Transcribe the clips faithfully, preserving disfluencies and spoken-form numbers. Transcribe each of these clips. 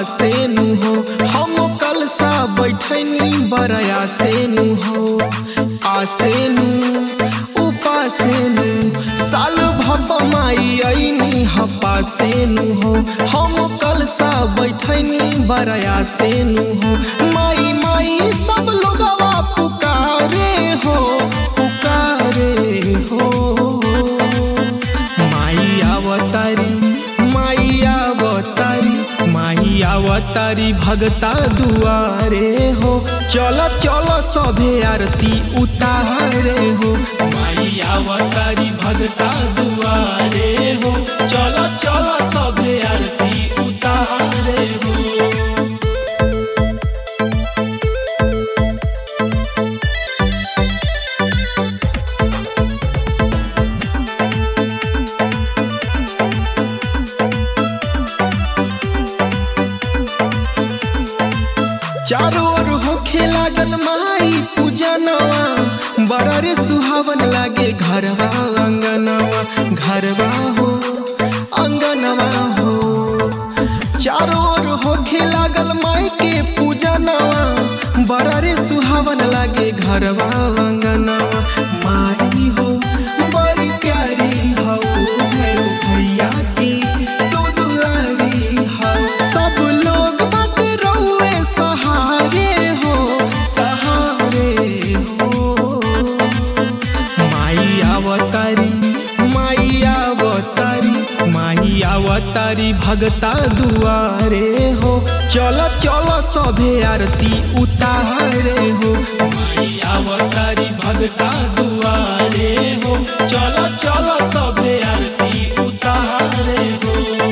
पासे नु हो, हम कलसा बैठनी बरया से नु हो। आसे नु उपासे नु साल भप माई आईनी हपासे नु हो, हम कलसा बैठनी बरया से नु हो। माई माई सब लोगवा पुकारे हो, पुकारे हो। माई अवतारी माई अवतारी माई अवतारी भगता दुआरे हो। चलो चलो सभे आरती उतारे हो। माई अवतारी भगता दुआरे हो। चलो चलो सभे आरती उतारे हो। चारों ओर होखे लागल माई पूजनवा, बड़ा रे सुहावन लागे घरवा अंगनवा। घरवा हो अंगनवा हो, चारों ओर होखे लागल माई के पूजनवा, बड़ा रे सुहावन लागे घरवा अंगनवा। माई हो बड़ी प्यारी हो, भैया की तू दुलारी हो। सब लोग बाटे रहुए सहारे हो, सहारे हो। माई अवतारी माई अवतारी माई अवतारी भगता दुआरे हो। चलो चलो सभे आरती उतारे हो। माई अवतारी भगता दुआरे हो। चलो चलो सभे आरती उतारे हो।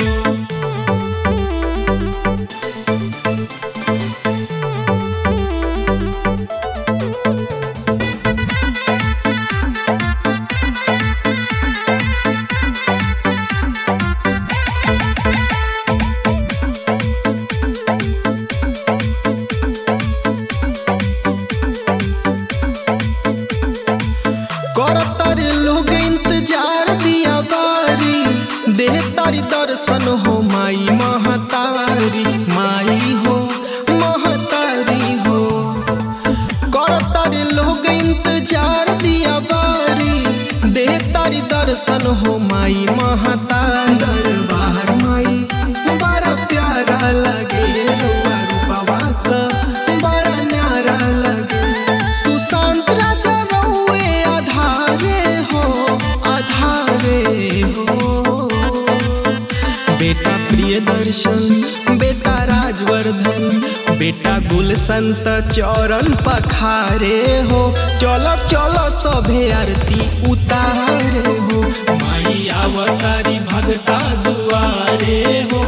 करतारे लोग इंतजार दिया बारी, दे तारी दर्शन हो माई महतारी। माई हो महतारी हो, करतारे लोग इंतजार दिया बारी, दे तारी दर्शन हो माई महतारी। दरबार माई बड़ा प्यारा लगे, रुआ रूपवा का बड़ा न्यारा लगे। सुशांत राजा बेटा प्रिय दर्शन बेटा राजवर्धन, बेटा गुलशन चरण पखारे हो। चलो चलो सभे आरती उतारे हो। माई अवतारी भगता दुआरे हो।